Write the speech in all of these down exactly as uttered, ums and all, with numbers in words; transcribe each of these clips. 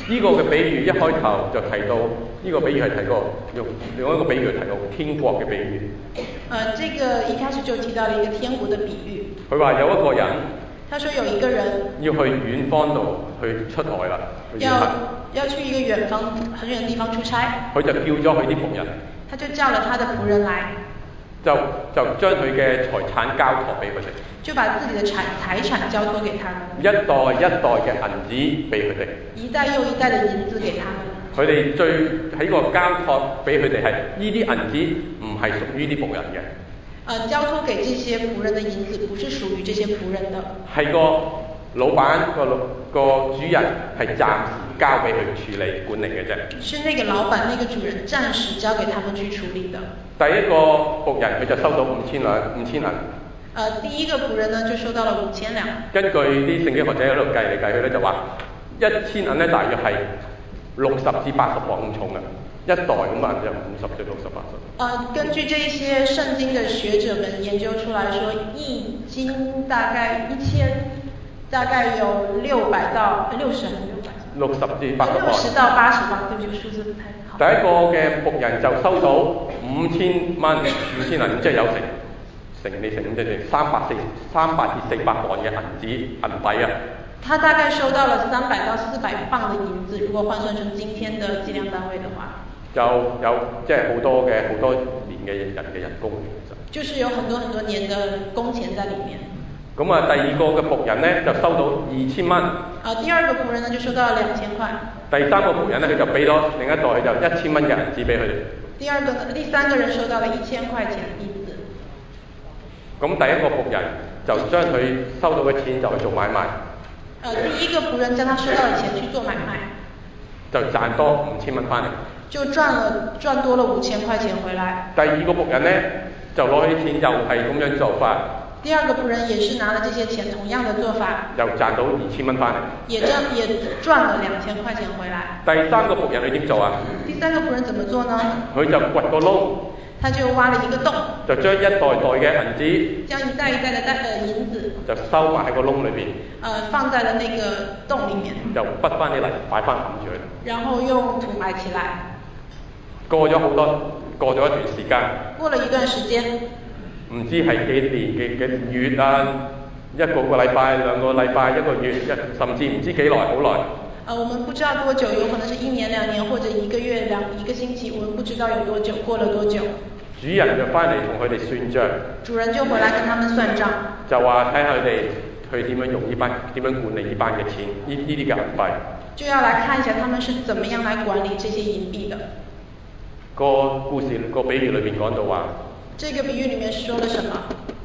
呢個嘅比喻一開頭就提到，呢、這個比喻係提過用另外一個比喻提到天國嘅比喻。 呃，這個一開始就提到了一個天國的比喻。 佢話有一個人， 他說有一個人要去遠方度去出外啦， 要要去一個遠方很遠的地方出差。 佢就叫咗佢啲僕人， 他就叫了他的僕人來， 就就將佢嘅財產交託俾佢哋， 就把自己的財財產交託給他們， 一代一代嘅銀子俾佢哋， 一代又一代的銀子給他們。 佢哋最喺個交託俾佢哋係呢啲銀子唔係屬於啲僕人嘅。 呃，交託給這些僕人的銀子不是屬於這些僕人的， 係個老闆個個主人係暫時交俾佢處理管理嘅啫。 是那個老闆那個主人暫時交給他們去處理的。 第一個僕人佢就收到五千兩五千銀。 呃，第一個僕人呢就收到了五千兩。根據啲聖經學者喺度計嚟計去咧，就話一千銀咧大約係六十至八十磅咁重嘅，一袋咁啊就五十至六十八十。呃， 根據這些聖經的學者們研究出來說，一斤大概一千，大概有六百到六十還是六百？ 六十至八十磅。 六十到八十磅，對不起，數字不太好。 第一個嘅僕人就收到五千蚊，五千銀，即係有成成你成即係三百四三百至四百磅嘅銀紙銀幣啊。 他大概收到了三百到四百磅的銀子，如果換算成今天的計量單位的話， 就有即係好多嘅好多年嘅人嘅人工其實。 就是有很多很多年的工錢在裡面。 咁啊，第二個嘅僕人咧就收到二千蚊。 啊，第二個僕人呢就收到了兩千塊。 第三個僕人咧佢就俾咗另一袋就一千蚊嘅銀紙俾佢哋。 第二個呢，第三個人收到了一千塊錢銀子。 咁第一個僕人就將佢收到嘅錢就去做買賣。 呃，第一個僕人將他收到的錢去做買賣， 就賺多五千蚊翻嚟， 就賺了賺多了五千塊錢回來。 第二個僕人呢，就攞起啲錢又係咁樣做法。 第二個僕人也是拿了這些錢，同樣的做法， 又賺到二千蚊翻嚟， 也賺也賺了兩千塊錢回來。 第三個僕人佢點做啊？ 第三個僕人怎麼做呢？ 佢就掘個窿。 他就挖了一個洞， 就將一袋袋嘅銀紙， 將一袋一袋的袋呃銀子， 就收埋喺個窿裏邊， 呃放在了那個洞裡面， 就滗翻啲泥擺翻冚住佢， 然後用土埋起來。 過咗好多，過咗一段時間， 過了一段時間， 唔知係幾年嘅嘅月啊，一個個禮拜、兩個禮拜、一個月，一甚至唔知幾耐，好耐。 呃，我們不知道多久，有可能是一年、兩年，或者一個月、兩一個星期，我們不知道有多久，過了多久。 主人就翻嚟同佢哋算賬。 主人就回來跟他們算賬。就話睇下佢哋去點樣用呢班，點樣管理呢班嘅錢，呢呢啲嘅銀幣。 就要來看一下他們是怎麼樣來管理這些銀幣的。 個故事個比喻裏面講到話。 這個比喻裡面說了什麼？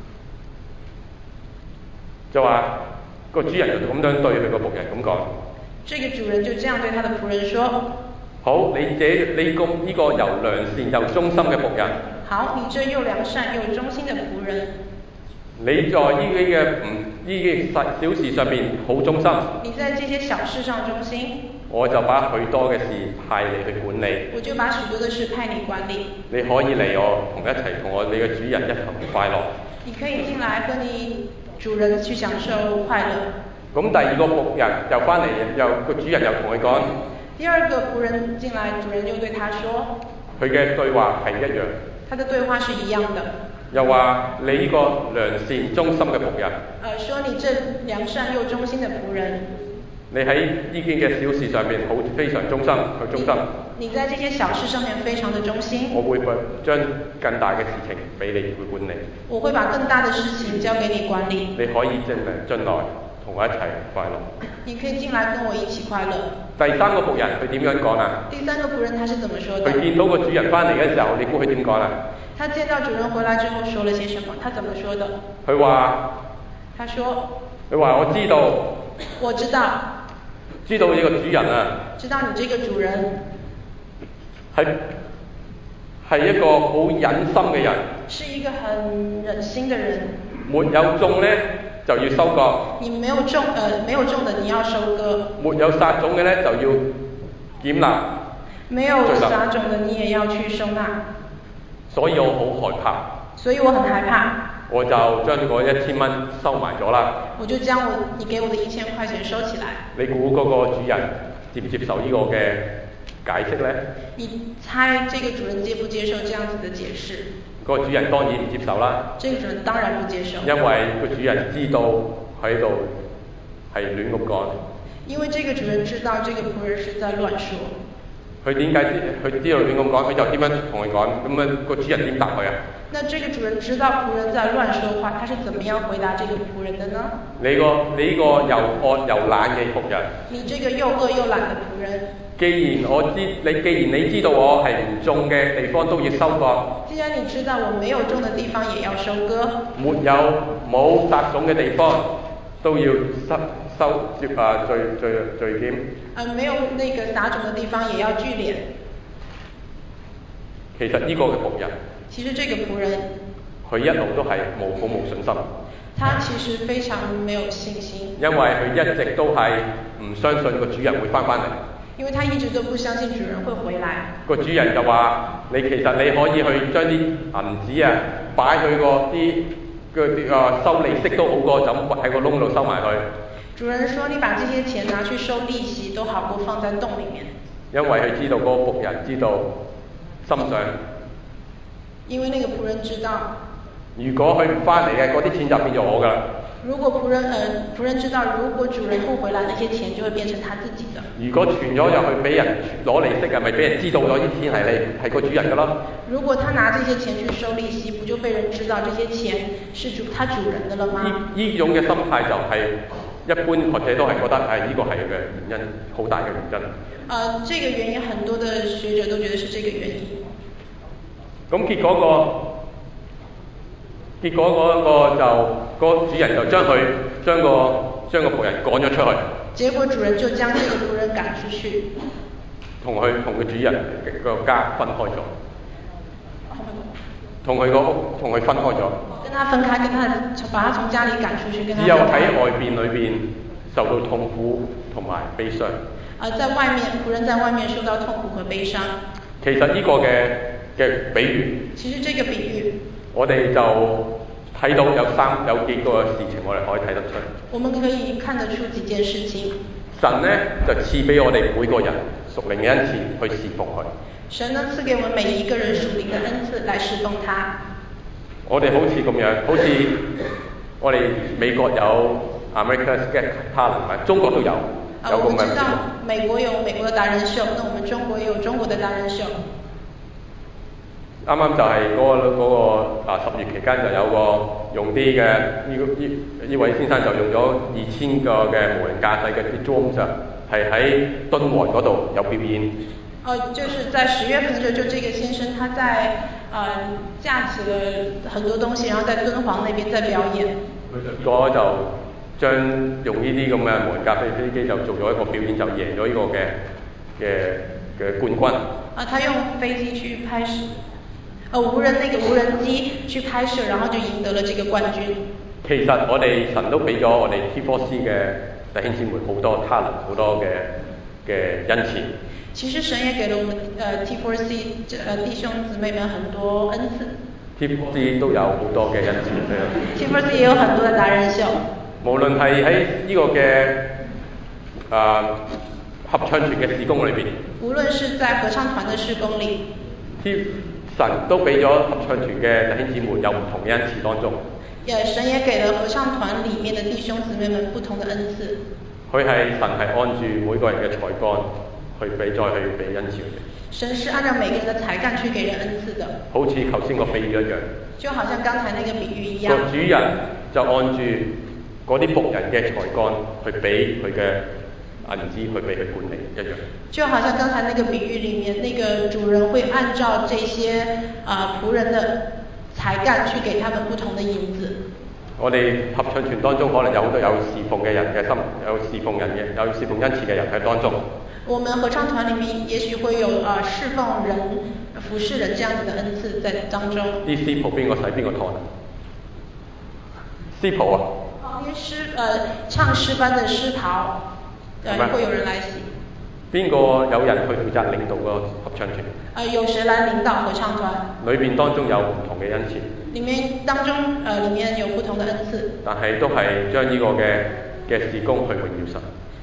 就話個主人就咁樣對佢個僕人咁講。 這個主人就這樣對他的僕人說： 好，你這你咁呢個又良善又忠心嘅僕人。 好，你這又良善又忠心的僕人。 你在呢啲嘅唔呢啲細小事上邊好忠心。 你在這些小事上忠心。 我就把許多嘅事派你去管理。 我就把許多嘅事派你管理。 你可以嚟我同一齊同我你嘅主人一同快樂。 你可以進來跟你主人去享受快樂。 咁第二個僕人又翻嚟，又個主人又同佢講。 第二個僕人進來，主人就對他說。 佢嘅對話係一樣。 他的對話是一樣的。 又話你呢個良善忠心嘅僕人。 呃，說你這良善又忠心的僕人。 你喺呢件嘅小事上面好非常忠心，去忠心。 你在這些小事上面非常的忠心。 我會將更大嘅事情俾你去管理。 我會把更大的事情交給你管理。 你可以進嚟進來同我一齊快樂。 你可以進來跟我一起快樂。 第三個僕人佢點樣講啊？ 第三個僕人他是怎麼說的？ 佢見到個主人翻嚟嘅時候，你估佢點講啊？ 他見到主人回來之後說了些什麼？他怎麼說的？ 佢話： 他說：佢話我知道。 我知道。 知道呢個主人啊。 知道你這個主人。 係係一個好忍心嘅人。 是一個很忍心嘅人。 沒有種呢，就要收割。 你沒有種，呃，沒有種的你要收割。 沒有撒種嘅呢，就要檢納。 沒有撒種的你也要去收納。 所以我好害怕。 所以我很害怕。 我就將嗰一千蚊收埋咗啦。 我就將我你給我的一千塊錢收起來。 你估嗰個主人接唔接受呢個嘅解釋呢？ 你猜這個主人接不接受這樣子的解釋？ 個主人當然唔接受啦。 這個主人當然不接受。 因為個主人知道喺度係亂咁講。 因為這個主人知道這個僕人是在亂說。 佢點解知？佢知道亂咁講，佢就點樣同佢講？咁啊個主人點答佢啊？ 那這個主人知道僕人在亂說話，他是怎麼樣回答這個僕人的呢？ 你個你呢個又惡又懶嘅僕人。 你這個又惡又懶的僕人。 既然我知你，既然你知道我係唔種嘅地方都要收割。 既然你知道我沒有種的地方也要收割。 沒有冇撒種嘅地方都要收收接啊聚聚聚檢。 呃，沒有那個撒種的地方也要聚斂。 其實呢個嘅僕人。 其實這個僕人。 佢一路都係冇好冇信心。 他其實非常沒有信心。 因為佢一直都係唔相信個主人會翻返嚟。 因為他一直都不相信主人會回來。 個主人就話：你其實你可以去將啲銀紙啊擺去個啲嘅啊收利息都好過，就咁喺個窿度收埋佢。 主人說：你把這些錢拿去收利息，都好過放在洞裡面。 因為佢知道嗰個僕人知道心想。 因為那個僕人知道。 如果佢唔翻嚟嘅，嗰啲錢就變咗我㗎啦。 如果僕人呃僕人知道，如果主人不回來，那些錢就會變成他自己的。 如果傳咗入去俾人攞利息嘅，咪俾人知道咗啲錢係你係個主人㗎咯。 如果他拿這些錢去收利息，不就被人知道這些錢是主他主人的了嗎？ 呢呢種嘅心態就係一般學者都係覺得係呢個係嘅原因，好大嘅原因。 呃，這個原因很多的學者都覺得是這個原因。 咁結果個。結果嗰個就、嗰個主人就將佢將個將個僕人趕咗出去。 結果主人就將這個僕人趕出去。 同佢同佢主人個家分開咗。同佢個屋同佢分開咗。 跟他分開，跟他把他從家裡趕出去，跟他。 只有喺外邊裏邊受到痛苦同埋悲傷。 啊，在外面僕人在外面受到痛苦和悲傷。 其實呢個嘅嘅比喻。 其實這個比喻。 我哋就睇到有三有幾個事情，我哋可以睇得出。 我們可以看得出幾件事情。 神呢就賜俾我哋每個人屬靈嘅恩賜去侍奉佢。神呢賜給我們每一個人屬靈嘅恩賜來侍奉他。 我哋好似咁樣，好似我哋美國有 America's Got Talent， 中國都有。 啊，我們知道美國有美國的達人秀，那我們中國也有中國的達人秀。 啱啱就係嗰、嗰個嗰、嗰個啊十月期間就有個用啲嘅呢呢呢位先生就用咗二千個嘅無人駕駛嘅啲 drones，係喺敦煌嗰度有表演。 呃，就是在十月份的時候，就這個先生他在呃架起了很多東西，然後在敦煌那邊在表演。 結果就將用呢啲咁嘅無人駕駛飛機就做咗一個表演，就贏咗呢個嘅嘅嘅冠軍。啊， 他用飛機去拍攝。呃，無人那個無人機去拍攝，然後就贏得了這個冠軍。 其實我哋神都俾咗我哋 T 四 C 嘅弟兄姊妹好多 talent， 好多嘅嘅恩賜。 其實神也給了我們呃 T 四 C 呃弟兄姊妹們很多恩賜。 T 四 C 都有好多嘅恩賜。 T 四 C 也有很多嘅達人秀。 無論係喺呢個嘅啊、呃、合唱團嘅事工裏邊。無論是在合唱團嘅事工裏。T 神都俾咗合唱團嘅弟兄姊妹有唔同嘅恩賜當中。 也神也給了合唱團裡面的弟兄姊妹們不同的恩賜。佢係神係按住每個人嘅才幹去俾再去俾恩賜嘅。 神是按照每個人的才幹去給人恩賜的。 好似頭先個比喻一樣。 就好像剛才那個比喻一樣。 個主人就按住嗰啲僕人嘅才幹去俾佢嘅銀紙去俾佢管理一樣。 就好像剛才那個比喻裡面，那個主人會按照這些啊、呃、僕人的才幹去給他們不同的銀子。 我哋合唱團當中可能有好多有侍奉嘅人嘅心，有侍奉人嘅，有侍奉恩賜嘅人喺當中。 我們合唱團裡面也許會有啊、呃、侍奉人、服侍人這樣子的恩賜在當中。 啲師傅邊個洗邊個燙啊？師傅啊？ 哦，啲詩呃唱詩班的詩袍，對，會有人來洗。邊個有人去負責領導個合唱團？ 呃，有誰來領導合唱團？ 裏邊當中有唔同嘅恩賜。 裡面當中呃裡面有不同的恩賜。 但係都係將呢個嘅嘅事工去榮耀神。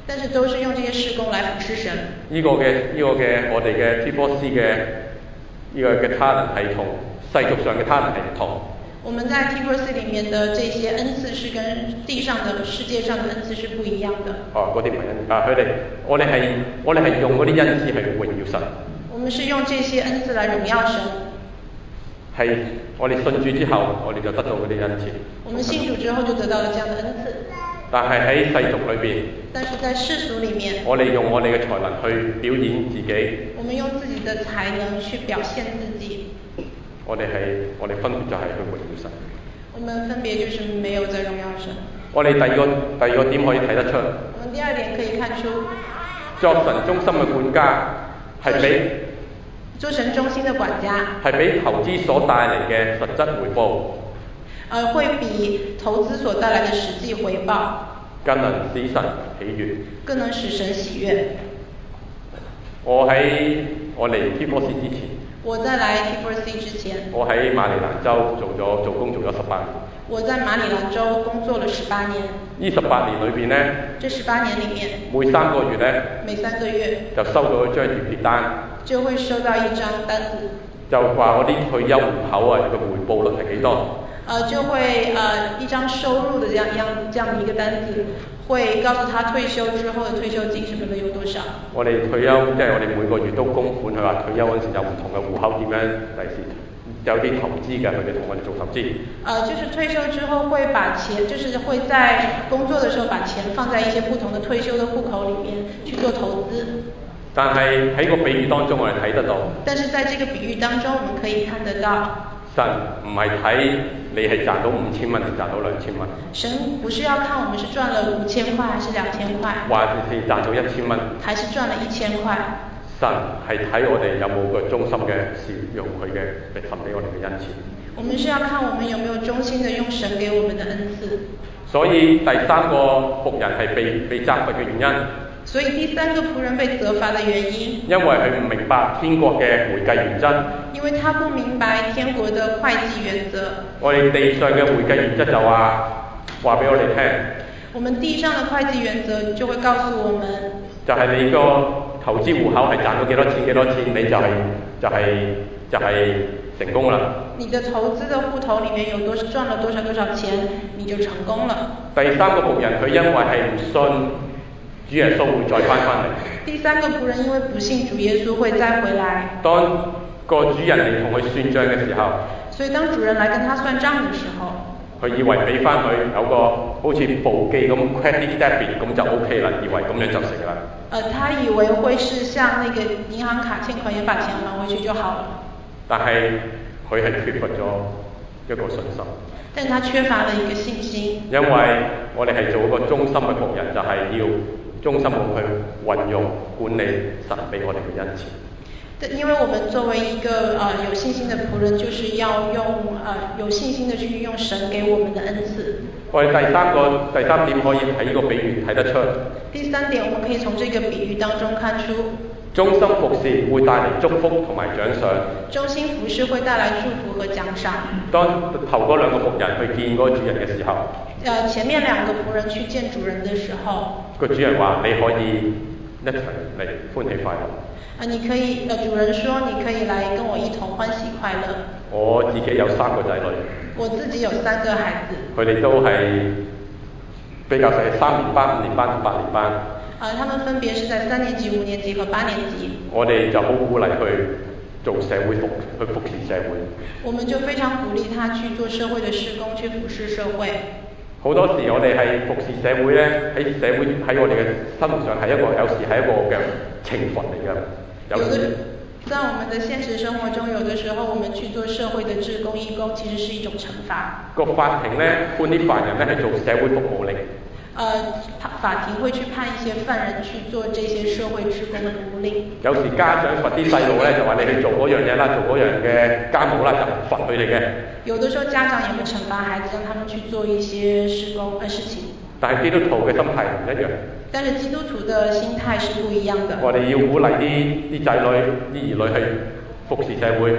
但是都是用這些事工來服侍神。 呢個嘅呢個嘅我哋嘅 T 四 C 嘅呢個嘅 talent 係同世俗上嘅 talent 係唔同。 我們在 T 四 C 裡面的這些恩賜是跟地上的世界上的恩賜是不一樣的。 哦，嗰啲唔係恩啊，佢哋我哋係我哋係用嗰啲恩賜去榮耀神。 我們是用這些恩賜來榮耀神。 係我哋信主之後，我哋就得到嗰啲恩賜。 我們信主之後就得到了這樣的恩賜。 但係喺世俗裏邊， 但是在世俗裡面， 我哋用我哋嘅才能去表演自己。 我們用自己的才能去表現自己。 我哋係我哋分別就係去榮耀神。 我們分別就是沒有在榮耀神。 我哋第二個第二個點可以睇得出。 我們第二點可以看出， 作神中心嘅管家係比做神中心嘅管家係比投資所帶嚟嘅實質回報， 呃，會比投資所帶來的實際回報更能使神喜悅。 更能使神喜悅。 我喺我嚟 T 四 C 之前， 我在來 T 四 C 之前， 我喺馬里蘭州做咗做工做咗十八年。 我在馬里蘭州工作了十八年。 呢十八年裏邊呢， 這十八年裡面， 每三個月呢， 每三個月就收到一張月結單， 就會收到一張單子， 就話我啲退休戶口啊嘅回報率係幾多？ 呃，就會呃一張收入的這樣樣這樣的一個單子，會告訴他退休之後的退休金什麼的有多少。 我哋退休即係我哋每個月都供款，佢話退休嗰時有唔同嘅戶口點樣第時。有啲投資嘅，佢哋同我哋做投資。呃， 就是退休之後會把錢，就是會在工作的時候把錢放在一些不同的退休的戶口裡面去做投資。 但係喺個比喻當中，我哋睇得到。 但是在這個比喻當中，我們可以看得到。 神唔係睇你係賺到五千蚊定賺到兩千蚊。 神不是要看我們是賺了五千塊還是兩千塊。 還是賺到一千蚊。 還是賺了一千塊。 神係睇我哋有冇個忠心嘅事，用佢嘅神俾我哋嘅恩賜。 我們是要看我們有沒有忠心的用神給我們的恩賜。 所以第三個僕人係被被責罰嘅原因。 所以第三個僕人被責罰的原因。 因為佢唔明白天國嘅會計原則。 因為他不明白天國的會計原則。 我哋地上嘅會計原則就話話俾我哋聽。 我們地上的會計原則就會告訴我們。 就係你個投資戶口係賺到幾多錢幾多錢，你就係、是、就係、是、就係、是、成功啦。 你的投資的戶頭裡面有多賺了多少多少錢，你就成功了。 第三個僕人佢因為係唔信主耶穌會再翻返嚟。 第三個僕人因為不信主耶穌會再回來。 當個主人嚟同佢算賬嘅時候， 所以當主人來跟他算賬的時候， 佢以為俾翻佢有個好似簿記咁 credit debit 咁就 OK 啦，以為咁樣就成啦。 呃，他以為會是像那個銀行卡欠款也把錢還回去就好了。但係佢係缺乏咗一個信心。 但他缺乏了一個信心。 因為我哋係做一個忠心嘅僕人，就係、是、要忠心咁去運用管理神俾我哋嘅恩賜。 因為我們作為一個呃有信心的僕人，就是要用呃有信心的去用神給我們的恩賜。 我哋第三個第三點可以喺呢個比喻睇得出。 第三點，我們可以從這個比喻當中看出， 忠心服侍會帶嚟祝福同埋獎賞。 忠心服侍會帶來祝福和獎賞。 當頭嗰兩個僕人去見嗰個主人嘅時候， 呃前面兩個僕人去見主人的時候， 個主人話你可以一齊嚟歡喜快樂。 啊，你可以，呃，主人說你可以來跟我一同歡喜快樂。 我自己有三個仔女。 我自己有三個孩子。 佢哋都係比較細，三年班、五年班同八年班。 啊，他們分別是在三年級、五年級和八年級。 我哋就好鼓勵去做社會服，去服侍社會。 我們就非常鼓勵他去做社會的事工，去服侍社會。 好多時我哋係服侍社會咧，喺社會喺我哋嘅生活上係一個，有時係一個嘅懲罰嚟㗎。有的， 在我們的現實生活中，有的時候我們去做社會的志工義工，其實是一種懲罰。 個法庭咧判啲犯人咧係做社會服務令。 呃，法庭會去判一些犯人去做這些社會志工的服務令。 有時家長罰啲細路咧，就話你去做嗰樣嘢啦，做嗰樣嘅家務啦，就罰佢哋嘅。 有的時候家長也會懲罰孩子，讓他們去做一些事工呃事情。 但係基督徒嘅心態唔一樣。 但是基督徒的心態是不一樣的。 我哋要鼓勵啲啲仔女、啲兒女去服侍社會。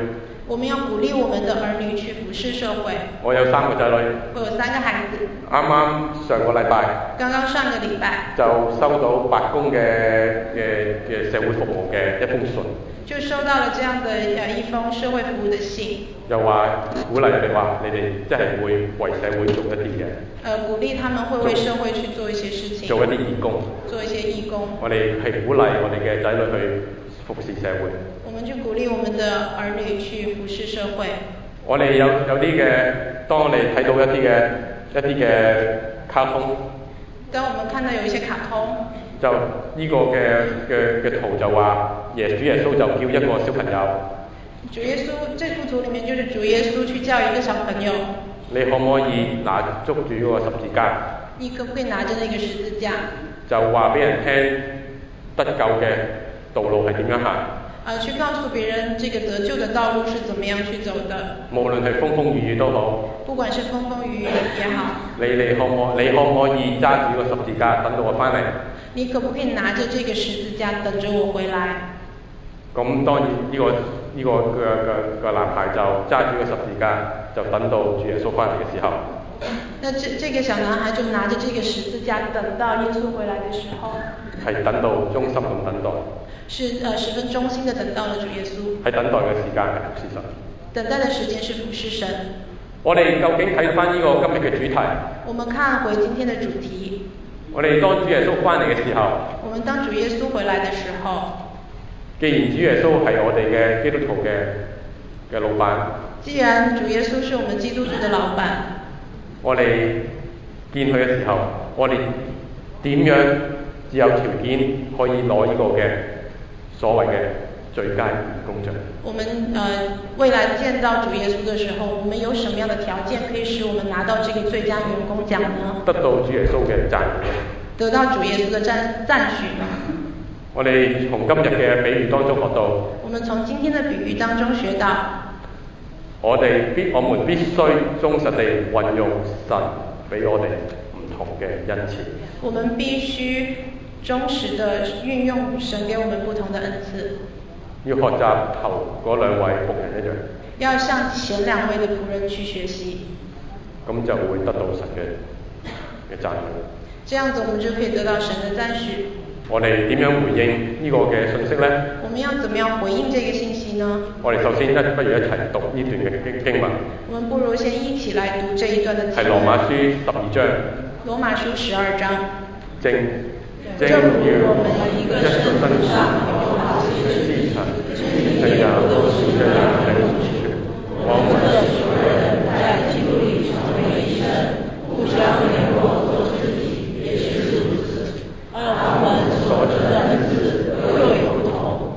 我們要鼓勵我們的兒女去服侍社會。 我有三個仔女。 我有三個孩子。 啱啱上個禮拜。 剛剛上個禮拜。 就收到白宮嘅嘅嘅社會服務嘅一封信。 就收到了這樣的誒一封社會服務的信。又話鼓勵佢哋話，你哋即係會為社會做一啲嘅。 誒鼓勵他們會為社會去做一些事情。 做一啲義工。 做一些義工。 我哋係鼓勵我哋嘅仔女去服侍社會。 我們去鼓勵我們的兒女去服侍社會。 我哋有有啲嘅，當我哋睇到一啲嘅一啲嘅卡通。 當我們看到有一些卡通。 就呢個嘅嘅嘅圖就話，耶主耶穌就叫一個小朋友。 主耶穌，這幅圖裡面就是主耶穌去叫一個小朋友。 你可唔可以拿捉住嗰個十字架？ 你可唔可以拿着那個十字架？ 就話俾人聽得救嘅道路係點樣行？ 啊，去告訴別人這個得救的道路是怎麼樣去走的。 無論係風風雨雨都好。 不管是風風雨雨也好。 你你可唔可你可唔可以揸住個十字架等到我翻嚟？ 你可不可以拿着這個十字架等着我回來？ 咁當然呢、這個呢、這個嘅嘅嘅男孩就揸住個十字架，就等到主耶穌翻嚟嘅時候。 那這這個小男孩就拿着這個十字架，等到耶穌回來嘅時候。係等到忠心咁等待。 是呃十分忠心的等到了主耶穌。 係等待嘅時間係服侍神。 等待嘅時間是服侍神。 我哋究竟睇翻呢個今日嘅主題？ 我們看回今天的主題。 我哋當主耶穌翻嚟嘅時候。 我們當主耶穌回來嘅時候。 既然主耶穌係我哋嘅基督徒嘅嘅老闆。 既然主耶穌是我們基督徒嘅老闆。 我哋見佢嘅時候，我哋點樣只有條件可以攞呢個嘅所謂嘅最佳員工獎？我們呃未來見到主耶穌嘅時候，我們有什麼樣的條件可以使我們拿到這個最佳員工獎呢？ 得到主耶穌嘅讚許。 得到主耶穌嘅讚讚許呢？ 我哋從今日嘅比喻當中學到。 我們從今天的比喻當中學到。 我哋必我們必須忠實地運用神俾我哋唔同嘅恩賜。 我們必須忠實地運用神給我們不同的恩賜。 要學習頭嗰兩位僕人一樣。 要向前兩位的僕人去學習。 咁就會得到神嘅嘅讚許。 這樣子我們就可以得到神的讚許。 我哋點樣回應呢個嘅信息呢？ 我們要怎麼樣回應這個信息呢？ 我哋首先一不如一齊讀呢段嘅經經文。 我們不如先一起來讀這一段的經文。 係羅馬書十二章。 羅馬書十二章。 正正如我們一個身體上有哪些肢體，這樣都是這樣的主權。我們的所有人在基督裏成為一身，互相聯絡做肢體，也是如此。他們所指的恩賜各有不同。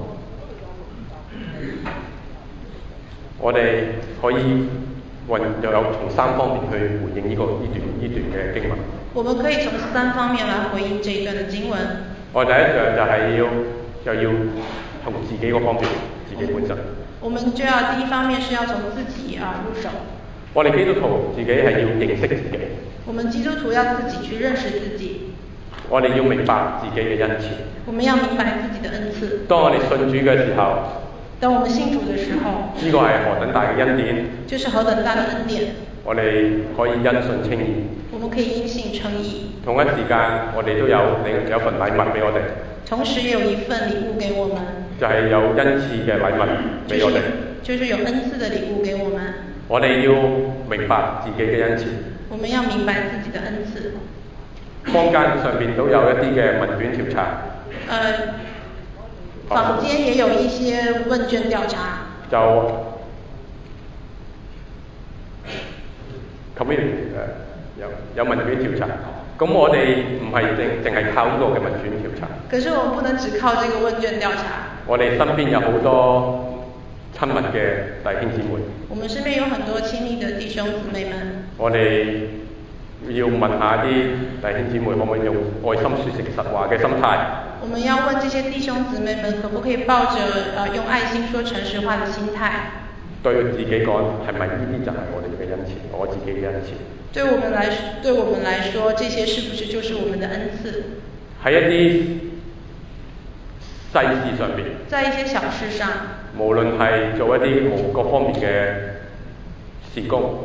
我哋可以運又有從三方面去回應呢、這個呢段呢段嘅經文。 我們可以從三方面來回應這一段嘅經文。 我第一樣就係要又要從自己個方面，自己本身。 我們就要第一方面是要從自己啊入手。 我哋基督徒自己係要認識自己。 我們基督徒要自己去認識自己。 我哋要明白自己嘅恩賜。 我們要明白自己的恩賜。 當我哋信主嘅時候， 當我們信主嘅時候， 呢個係何等大嘅恩典？ 就是何等大的恩典。 我哋可以因信稱義。 我們可以因信稱義。 同一時間，我哋都有領有份禮物俾我哋。 同時也有一份禮物給我們。 就係有恩賜嘅禮物俾我哋。 就是有恩賜的禮物給我們。 我哋要明白自己嘅恩賜。 我們要明白自己的恩賜。 坊間上邊都有一啲嘅問卷調查。 呃，坊間也有一些問卷調查。 就 community 誒有有問卷調查，咁我哋唔係淨淨係靠呢個嘅問卷調查。 可是我們不能只靠這個問卷調查。 我哋身邊有好多親密嘅弟兄姊妹。 我們身邊有很多親密的弟兄姊妹們。 我哋要問下啲弟兄姊妹可唔可以用愛心說誠實話嘅心態。 我們要問這些弟兄姊妹們可不可以抱着呃用愛心說誠實話的心態。對自己講係咪呢啲就係我哋嘅恩賜，我自己嘅恩賜。 對我們來對我們來說，這些是不是就是我們的恩賜？ 喺一啲細事上邊， 在一些小事上， 無論係做一啲無各方面嘅事工，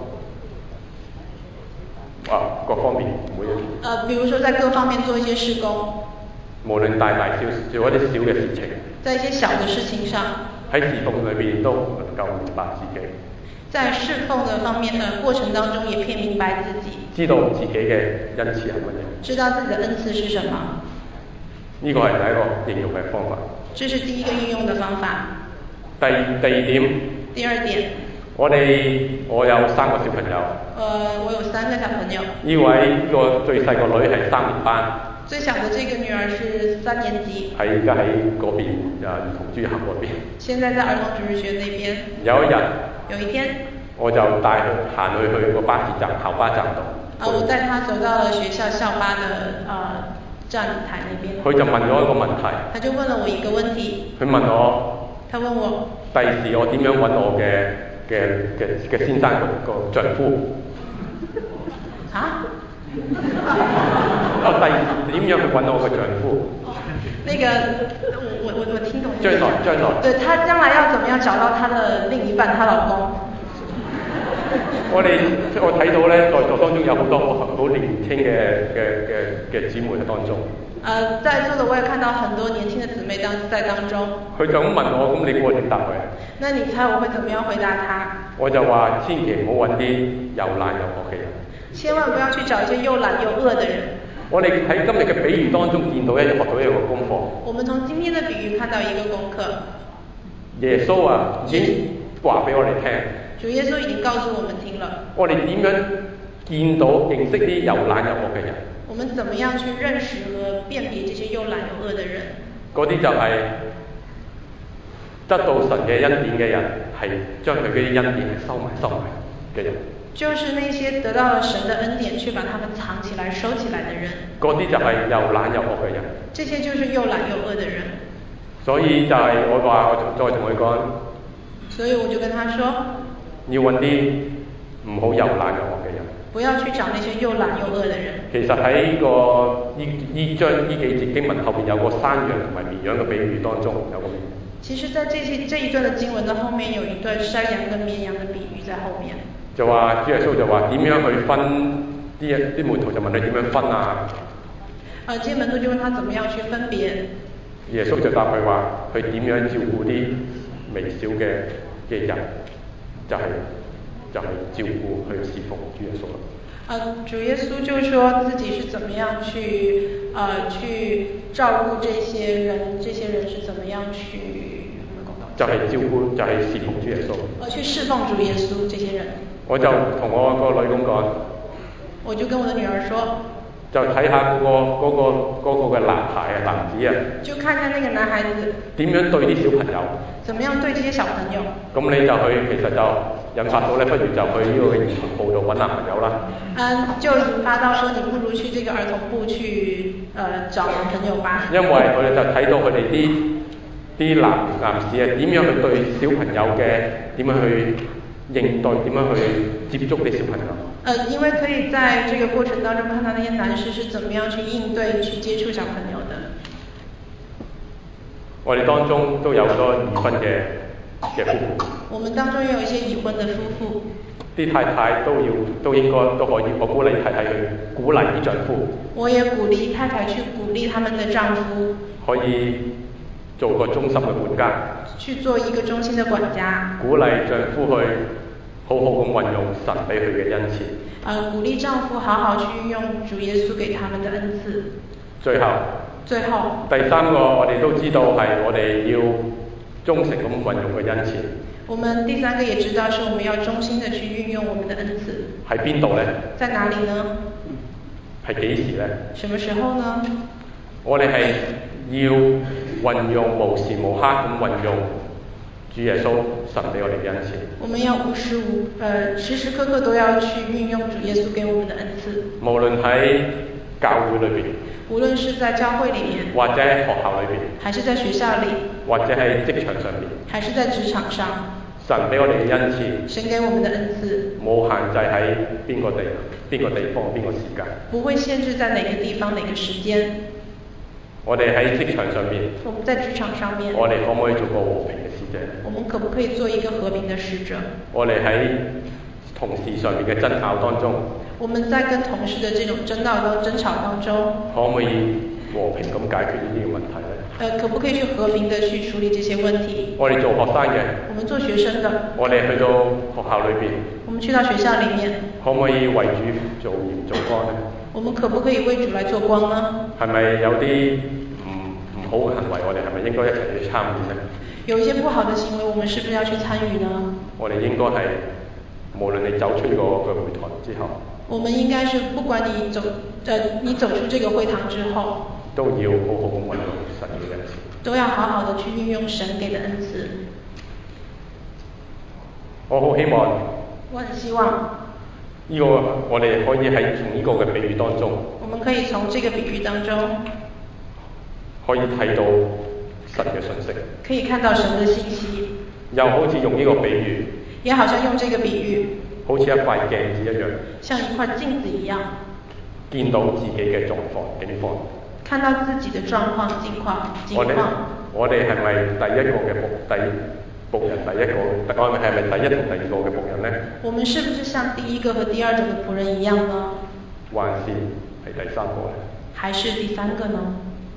啊，各方面每一， 呃，比如說在各方面做一些事工， 無論大大小做一啲小嘅事情， 在一些小嘅事情上， 喺侍奉裏邊都能夠明白自己， 在侍奉嘅方面呢過程當中也可以明白自己， 知道自己嘅恩賜係乜嘢， 知道自己的恩賜是什麼。 呢個係第一個應用嘅方法。 這是第一個應用嘅方法。 第第二點。 第二點。 我哋我有三個小朋友。 呃，我有三個小朋友。 呢位呢個最細個女係三年班。 最小的這個女兒是三年級。 係而家喺嗰邊啊，兒童主日學嗰邊。 現在在兒童主日學那邊。 有一日。 有一天。 我就帶佢行去去個巴士站校巴站度。 啊，我帶他走到了學校校巴的呃站台那邊。 佢就問咗一個問題。 他就問了我一個問題。 佢問我。 他問我。 第時我點樣揾我嘅嘅嘅嘅先生個個丈夫？ 啊？ 我第時點樣去揾我嘅丈夫？ 那個我我我聽懂。 將來將來。 對，他將來要怎麼樣找到他的另一半，她老公？ 我哋我睇到咧，在座當中有好多好好年輕嘅嘅嘅嘅姊妹喺當中。 呃，在座的我也看到很多年輕的姊妹當在當中。佢就咁問我，咁你估我點答佢？ 那你猜我會怎麼樣回答他？ 我就話千祈唔好揾啲又懶又惡嘅人。 千萬不要去找一些又懶又惡的人。 我哋喺今日嘅比喻當中見到一學到一個功課。 我們從今天的比喻看到一個功課。 耶穌啊，已經話俾我哋聽。 主耶穌已經告訴我們聽了。我哋點樣見到認識啲又懶又惡嘅人？ 我們怎麼樣去認識和辨別這些又懶又惡的人？ 嗰啲就係得到神嘅恩典嘅人，係將佢嗰啲恩典收埋收埋嘅人。 就是那些得到了神的恩典，卻把他們藏起來、收起來的人。 嗰啲就係又懶又惡嘅人。 這些就是又懶又惡的人。 所以就係我話，我再同佢講。 所以我就跟他說。 要揾啲唔好又懶又惡嘅人。 不要去找那些又懶又惡的人。 其實喺呢個呢呢章呢幾節經文後邊有個山羊同埋綿羊嘅比喻當中有個。 其實在這些這一段嘅經文的後面有一段山羊跟綿羊嘅比喻在後面。 就話主耶穌就話點樣去分啲啲門徒就問你點樣分啊？ 啊，啲門徒就問他怎麼樣去分別。 耶穌就答佢話：佢點樣照顧啲微小嘅嘅人？就係、是、就係、是、照顧去侍奉主耶穌啦。 啊，主耶穌就說自己是怎麼樣去呃去照顧這些人，這些人是怎麼樣去就係照顧，就係、是、侍奉主耶穌。 呃，去侍奉主耶穌這些人。 我就同我個女咁講。 我就跟我的女兒說。 就睇下嗰個嗰個嗰個嘅男孩啊，男子啊。 就看下那個男孩子。點樣對啲小朋友？ 怎麼樣對這些小朋友？ 咁你就去，其實就引發到咧，不如就去呢個兒童部度揾男朋友啦。 嗯，就引發到說，你不如去這個兒童部去，呃，找男朋友吧。 因為佢哋就睇到佢哋啲啲男男士啊，點樣去對小朋友嘅，點樣去應對，點樣去接觸啲小朋友。 呃，因為可以在這個過程當中看到那些男士是怎麼樣去應對、去接觸小朋友的。 我哋當中都有好多已婚嘅嘅夫婦。 我們當中也有一些已婚的夫婦。 啲太太都要都應該都可以，我鼓勵太太去鼓勵啲丈夫。我也鼓勵太太去鼓勵他們的丈夫。 可以做個忠心嘅管家。 去做一個忠心的管家。 鼓勵丈夫去好好咁運用神俾佢嘅恩賜。 呃，鼓勵丈夫好好去運用主耶穌給他們的恩賜。 最後。 最後。 第三個我哋都知道係我哋要忠誠咁運用嘅恩賜。 我們第三個也知道是我們要忠心的去運用我們的恩賜。 喺邊度呢？ 在哪裡呢？ 係幾時呢？ 什麼時候呢？ 我哋係要運用無時無刻咁運用主耶穌神俾我哋嘅恩賜。 我們要無時無呃時時刻刻都要去運用主耶穌給我們的恩賜。無論喺教會裏邊， 無論是在教會裡面， 或者喺學校裏邊， 還是在學校裡， 或者喺職場上邊， 還是在職場上， 神俾我哋嘅恩賜， 神給我們的恩賜， 冇限制喺邊個地邊個地方邊個時間， 不會限制在哪個地方哪個時間。 我哋喺職場上面， 我們在職場上面， 我哋可唔可以做個和平嘅使者？ 我們可不可以做一個和平的使者？ 我哋喺同事上面嘅爭拗當中， 我們在跟同事的這種爭拗當爭吵當中， 可唔可以和平咁解決呢啲嘅問題呢？ 呃，可不可以去和平的去處理這些問題？ 我哋做學生嘅， 我們做學生的， 我哋去到學校裏邊， 我們去到學校裏面， 可唔可以為主做鹽做光呢？ 我們可不可以為主來做光呢？ 係咪有啲唔唔好嘅行為，我哋係咪應該一齊去參與呢？ 有一些不好的行為，我們是不是要去參與呢？ 我哋應該係無論你走出個個會堂之後， 我們應該是不管你走，呃，你走出這個會堂之後， 都要好好咁運用神嘅恩賜， 都要好好的去運用神給的恩賜。 我好希望， 我很希望呢個我哋可以喺從呢個嘅比喻當中， 我們可以從這個比喻當中可以睇到神嘅信息， 可以看到神的信息， 又好似用呢個比喻， 也好像用這個比喻， 好似一塊鏡子一樣， 像一塊鏡子一樣， 見到自己嘅狀況境況， 看到自己的狀況境況境況。 我哋係咪第一個嘅僕第僕人第一個？我哋係咪第一同第二個嘅僕人呢？ 我們是不是像第一個和第二種嘅僕人一樣呢？ 還是係第三個呢？ 還是第三個呢？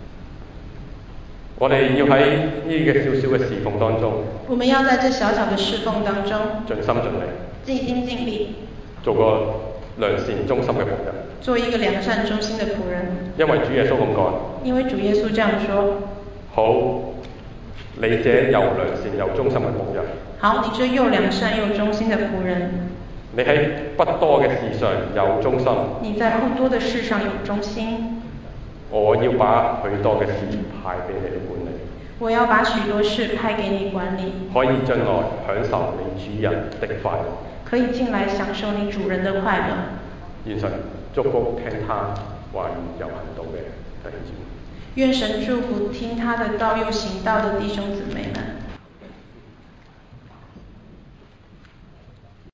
我哋要喺呢個小小嘅侍奉當中， 我們要在這小小嘅侍奉當中盡心盡力， 盡心盡力，做個良善忠心嘅僕人， 做一個良善忠心嘅僕人。 因為主耶穌咁講， 因為主耶穌這樣說， 好，你這又良善又忠心嘅僕人， 好，你這又良善又忠心嘅僕人， 你喺不多嘅事上有忠心， 你在不多嘅事上有忠心， 我要把許多嘅事派俾你管理， 我要把許多事派給你管理， 可以進來享受你主人的快樂， 可以進來享受你主人的快樂。 願神祝福聽他話語有行道嘅弟兄姊妹。 願神祝福聽他的道又行道的弟兄姊妹。